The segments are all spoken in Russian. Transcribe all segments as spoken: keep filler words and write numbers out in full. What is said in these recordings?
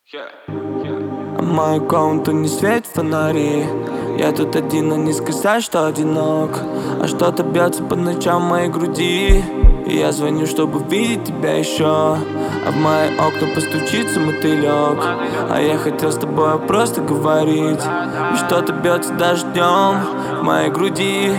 А мою комнату не светят фонари. Я тут один, но не сказать, что одинок. А что-то бьется по ночам в моей груди. И я звоню, чтобы видеть тебя еще. А в мои окна постучится мотылек. А я хотел с тобой просто говорить. И что-то бьется даже днем в моей груди.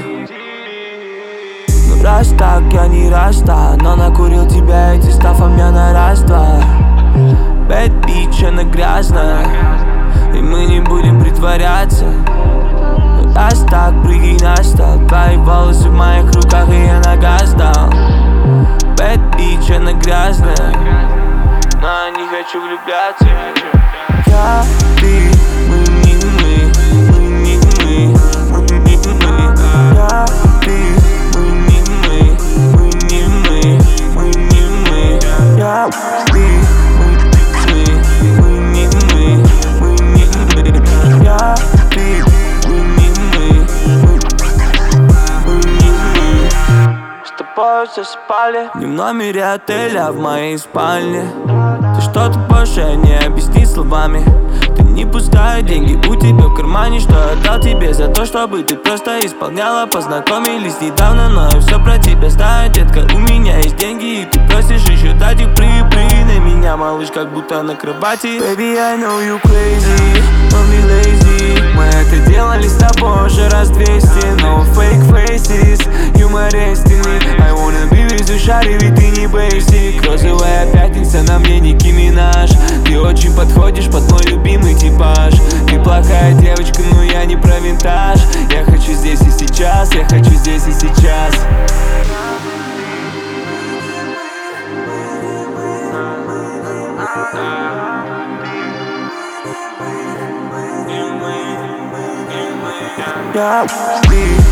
Ну раз так, я не раста, но накурил тебя, эти став, а меня на раз-два. Bad bitch, она грязная, и мы не будем притворяться. Ну раз так, прыгай на стол. Твои волосы в моих руках, и я на газ дал. Bad bitch, она грязная, но я не хочу влюбляться. Я, ты, мы не мы, мы не мы, мы не мы. Я, ты, мы не мы, мы не мы, мы не мы. Я, ты, мы не мы, мы не мы. Я, ты, мы не мы, мы не мы. С тобой засыпали не в номере отеля, а в моей спальне. Ты что-то больше не объяснить словами. Ты не пустая, деньги у тебя в кармане. Что я дал тебе за то, чтобы ты просто исполняла? Познакомились недавно, но я все про тебя знаю. Детка, у меня есть деньги, и ты просишь еще дать их. Прыгай на меня, малыш, как будто на кровати. Baby, I know you crazy, don't be lazy. Мы это делали с тобой уже раз двести. No fake faces, юмористичный. I wanna be with you, шари, ведь ты не basic. Розовая пятница, на мне Ники Минаж. Ты очень подходишь под мой любимый типаж. Ты плохая девочка, но я не про винтаж. Я хочу здесь и сейчас, я хочу здесь и сейчас. Yeah,